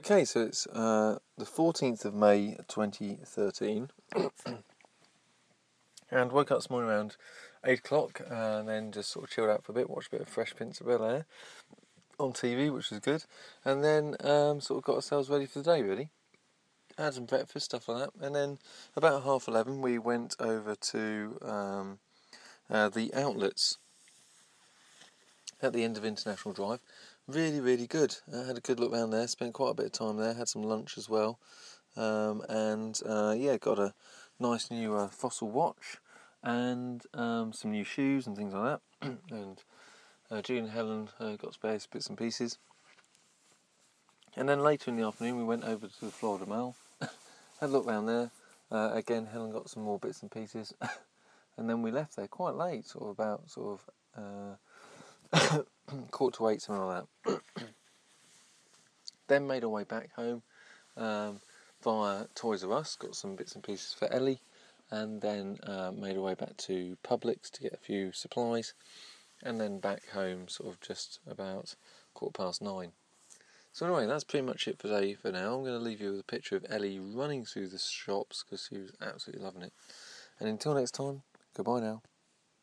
Okay, so it's the 14th of May 2013, and woke up this morning around 8 o'clock, and then just sort of chilled out for a bit, watched a bit of Fresh Prince of Bel-Air on TV, which was good, and then sort of got ourselves ready for the day, really. Had some breakfast, stuff like that, and then about 11:30 we went over to the outlets at the end of International Drive. Really, really good. I had a good look around there, spent quite a bit of time there, had some lunch as well, and got a nice new Fossil watch and some new shoes and things like that. And Julie and Helen got spares bits and pieces. And then later in the afternoon we went over to the Florida Mall, had a look around there. Again, Helen got some more bits and pieces. And then we left there quite late, about 7:45, something like that. Then made our way back home via Toys R Us, got some bits and pieces for Ellie, and then made our way back to Publix to get a few supplies, and then back home just about 9:15. So anyway, that's pretty much it for today for now. I'm going to leave you with a picture of Ellie running through the shops because she was absolutely loving it. And until next time, goodbye now.